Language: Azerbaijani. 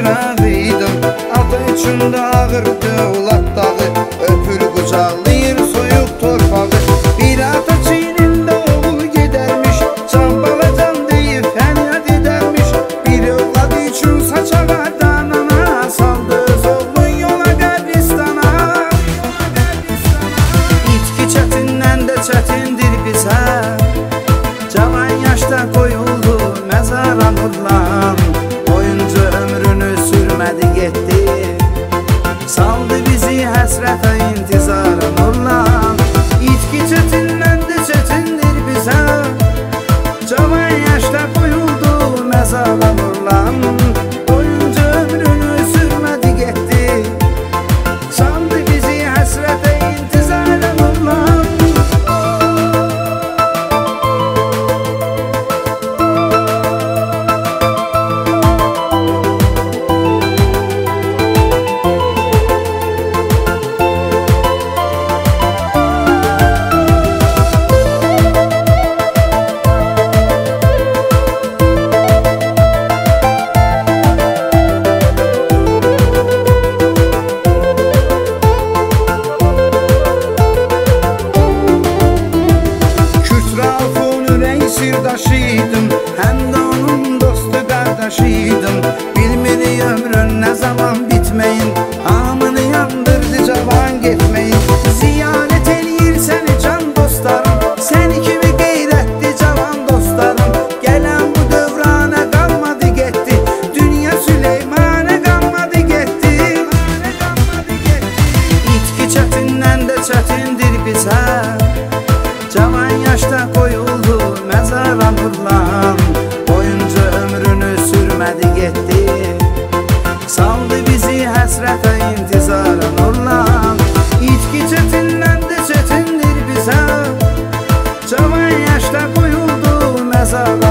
yanağıydım. Adı içində ağır dövlət dağı, öpür qucaqlayır soyuq torpağı. Bir ata çiynində oğul gedərmiş, can balacan deyib fəryad edərmiş. Bir övlad üçün saç ağardan ana, saldı öz oğlun yola qəbristana. İtki çətindən də çətindir bizə, cavan yaşda qoyuldu məzara nurlan. Oyuncu ömrünü sürmədi getdi, saldı bizi həsrətə intizara nurlan. İtki çətindən də çətindir bizə, cavan yaşda qoyuldu məzara nurlan. Oyuncu ömrünü sürmədi getdi, saldı bizi həsrətə intizara nurlan. Sirdaşıydım, həm də onun dostu qardaşıydım. Bilmir ömrün nə zaman bitməyin, hamını yandırdı cavan getməyin. Ziyarət eləyir səni can dostlarım, səni kimi qeyrətli cavan dostlarım. Gələn bu dövrana qalmadı getdi, dünya Süleymanə qalmadı getdi. İtki çətindən də çətindir bizə, cavan yaşda qoyuldu məzara nurlan. Oyuncu ömrünü sürmədi getdi, saldı bizi həsrətə intizara nurlan. İtki çətindən də çətindir bizə, cavan yaşda qoyuldu məzara